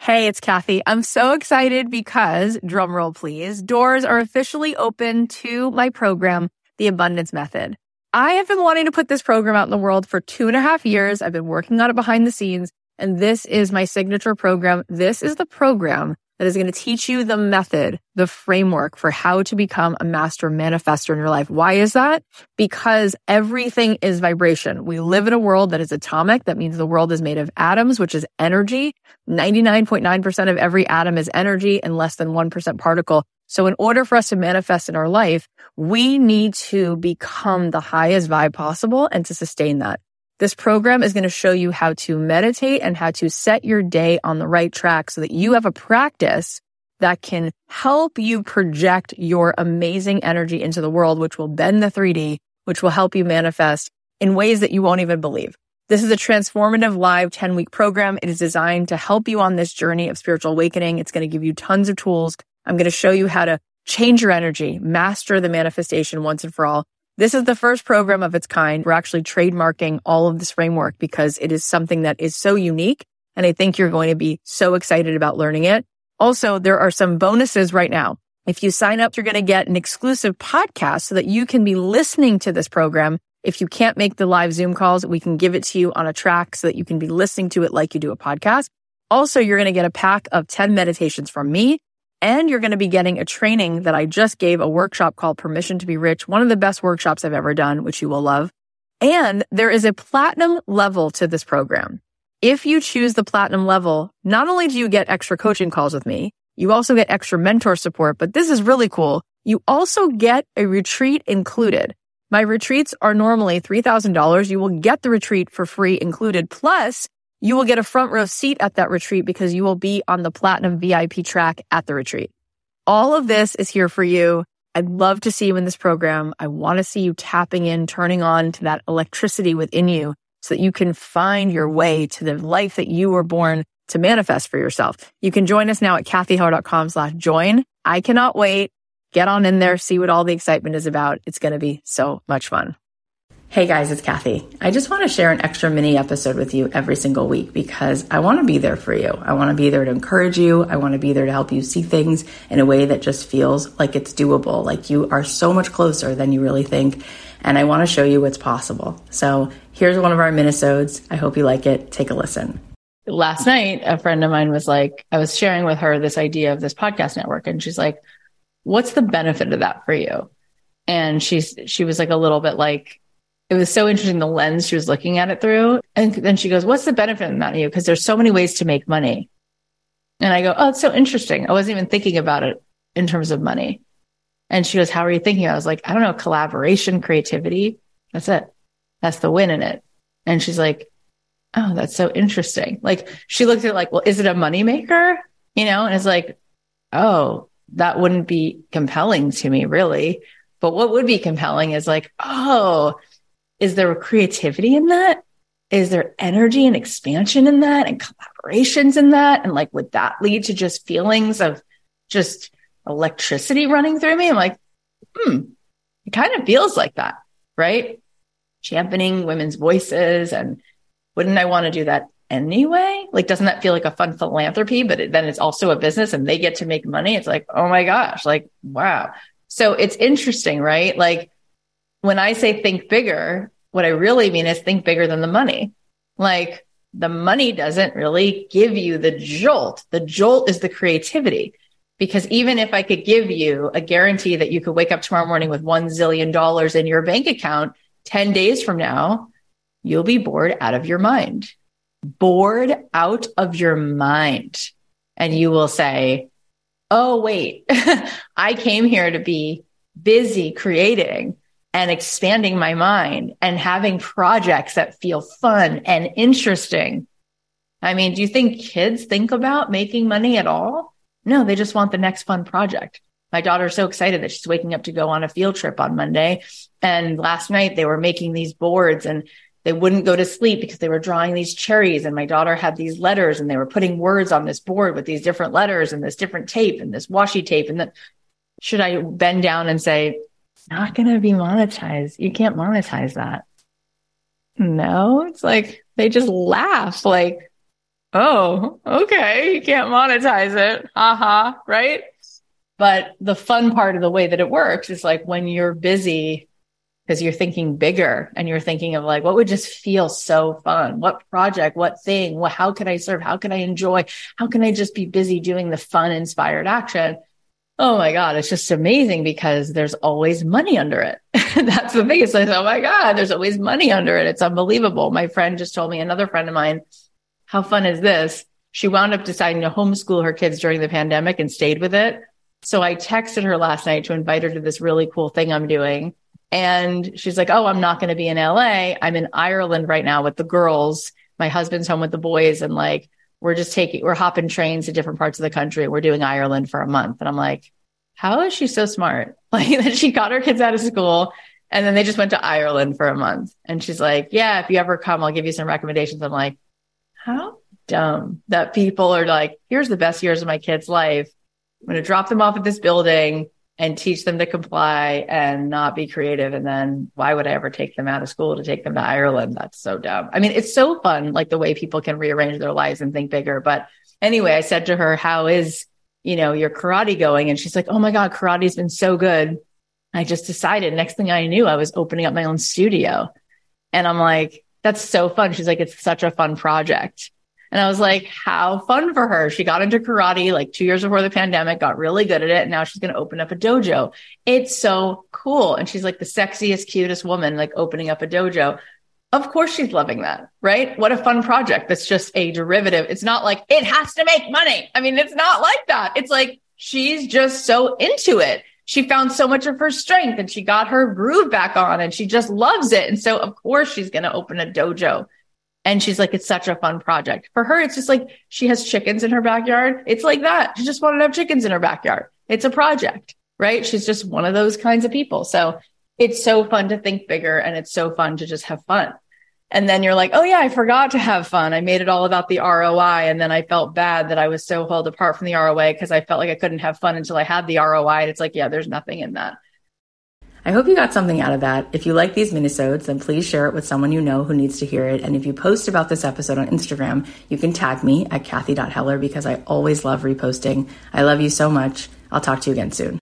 Hey, it's Kathy. I'm so excited because, drumroll please, doors are officially open to my program, The Abundance Method. I have been wanting to put this program out in the world for 2.5 years. I've been working on it behind the scenes, and this is my signature program. This is the program that is going to teach you the method, the framework for how to become a master manifestor in your life. Why is that? Because everything is vibration. We live in a world that is atomic. That means the world is made of atoms, which is energy. 99.9% of every atom is energy and less than 1% particle. So in order for us to manifest in our life, we need to become the highest vibe possible and to sustain that. This program is going to show you how to meditate and how to set your day on the right track so that you have a practice that can help you project your amazing energy into the world, which will bend the 3D, which will help you manifest in ways that you won't even believe. This is a transformative live 10-week program. It is designed to help you on this journey of spiritual awakening. It's going to give you tons of tools. I'm going to show you how to change your energy, master the manifestation once and for all. This is the first program of its kind. We're actually trademarking all of this framework because it is something that is so unique. And I think you're going to be so excited about learning it. Also, there are some bonuses right now. If you sign up, you're going to get an exclusive podcast so that you can be listening to this program. If you can't make the live Zoom calls, we can give it to you on a track so that you can be listening to it like you do a podcast. Also, you're going to get a pack of 10 meditations from me. And you're going to be getting a training that I just gave, a workshop called Permission to be Rich, one of the best workshops I've ever done, which you will love. And there is a platinum level to this program. If you choose the platinum level, not only do you get extra coaching calls with me, you also get extra mentor support, but this is really cool. You also get a retreat included. My retreats are normally $3,000. You will get the retreat for free included. Plus, you will get a front row seat at that retreat because you will be on the platinum VIP track at the retreat. All of this is here for you. I'd love to see you in this program. I want to see you tapping in, turning on to that electricity within you so that you can find your way to the life that you were born to manifest for yourself. You can join us now at kathyheller.com/join. I cannot wait. Get on in there, see what all the excitement is about. It's going to be so much fun. Hey guys, it's Kathy. I just want to share an extra mini episode with you every single week because I want to be there for you. I want to be there to encourage you. I want to be there to help you see things in a way that just feels like it's doable, like you are so much closer than you really think. And I want to show you what's possible. So here's one of our minisodes. I hope you like it. Take a listen. Last night, a friend of mine was like, I was sharing with her this idea of this podcast network. And she's like, what's the benefit of that for you? And she was like a little bit like, it was so interesting, the lens she was looking at it through. And then she goes, what's the benefit of that to you? Because there's so many ways to make money. And I go, oh, it's so interesting. I wasn't even thinking about it in terms of money. And she goes, how are you thinking? I was like, I don't know, collaboration, creativity. That's it. That's the win in it. And she's like, oh, that's so interesting. Like she looked at it like, well, is it a moneymaker? And it's like, oh, that wouldn't be compelling to me really. But what would be compelling is like, oh, is there creativity in that? Is there energy and expansion in that and collaborations in that? And like, would that lead to just feelings of just electricity running through me? I'm like, it kind of feels like that, right? Championing women's voices. And wouldn't I want to do that anyway? Like, doesn't that feel like a fun philanthropy, but then it's also a business and they get to make money? It's like, oh my gosh, like, wow. So it's interesting, right? Like, when I say think bigger, what I really mean is think bigger than the money. Like the money doesn't really give you the jolt. The jolt is the creativity. Because even if I could give you a guarantee that you could wake up tomorrow morning with $1 zillion in your bank account, 10 days from now, you'll be bored out of your mind. Bored out of your mind. And you will say, oh, wait, I came here to be busy creating and expanding my mind and having projects that feel fun and interesting. I mean, do you think kids think about making money at all? No, they just want the next fun project. My daughter's so excited that she's waking up to go on a field trip on Monday. And last night they were making these boards and they wouldn't go to sleep because they were drawing these cherries. And my daughter had these letters and they were putting words on this board with these different letters and this different tape and this washi tape. And then should I bend down and say, it's not going to be monetized. You can't monetize that. No, it's like, they just laugh like, oh, okay, you can't monetize it. Haha, right? But the fun part of the way that it works is like when you're busy, because you're thinking bigger and you're thinking of like, what would just feel so fun? What project, what thing, how can I serve? How can I enjoy? How can I just be busy doing the fun, inspired action? Oh my God, it's just amazing because there's always money under it. That's the biggest thing. Oh my God, there's always money under it. It's unbelievable. My friend just told me, another friend of mine, how fun is this? She wound up deciding to homeschool her kids during the pandemic and stayed with it. So I texted her last night to invite her to this really cool thing I'm doing. And she's like, oh, I'm not going to be in LA. I'm in Ireland right now with the girls. My husband's home with the boys. And like, we're hopping trains to different parts of the country. We're doing Ireland for a month. And I'm like, how is she so smart? Like that she got her kids out of school and then they just went to Ireland for a month. And she's like, yeah, if you ever come, I'll give you some recommendations. I'm like, how dumb that people are like, here's the best years of my kid's life. I'm going to drop them off at this building and teach them to comply and not be creative. And then why would I ever take them out of school to take them to Ireland? That's so dumb. I mean, it's so fun, like the way people can rearrange their lives and think bigger. But anyway, I said to her, how is, your karate going? And she's like, oh my God, karate's been so good. I just decided, next thing I knew, I was opening up my own studio. And I'm like, that's so fun. She's like, it's such a fun project. And I was like, how fun for her. She got into karate like 2 years before the pandemic, got really good at it. And now she's going to open up a dojo. It's so cool. And she's like the sexiest, cutest woman, like opening up a dojo. Of course she's loving that, right? What a fun project. That's just a derivative. It's not like it has to make money. I mean, it's not like that. It's like, she's just so into it. She found so much of her strength and she got her groove back on and she just loves it. And so of course she's going to open a dojo. And she's like, it's such a fun project. For her, it's just like she has chickens in her backyard. It's like that. She just wanted to have chickens in her backyard. It's a project, right? She's just one of those kinds of people. So it's so fun to think bigger and it's so fun to just have fun. And then you're like, oh yeah, I forgot to have fun. I made it all about the ROI. And then I felt bad that I was so held apart from the ROI because I felt like I couldn't have fun until I had the ROI. And it's like, yeah, there's nothing in that. I hope you got something out of that. If you like these minisodes, then please share it with someone you know who needs to hear it. And if you post about this episode on Instagram, you can tag me at Kathy.Heller because I always love reposting. I love you so much. I'll talk to you again soon.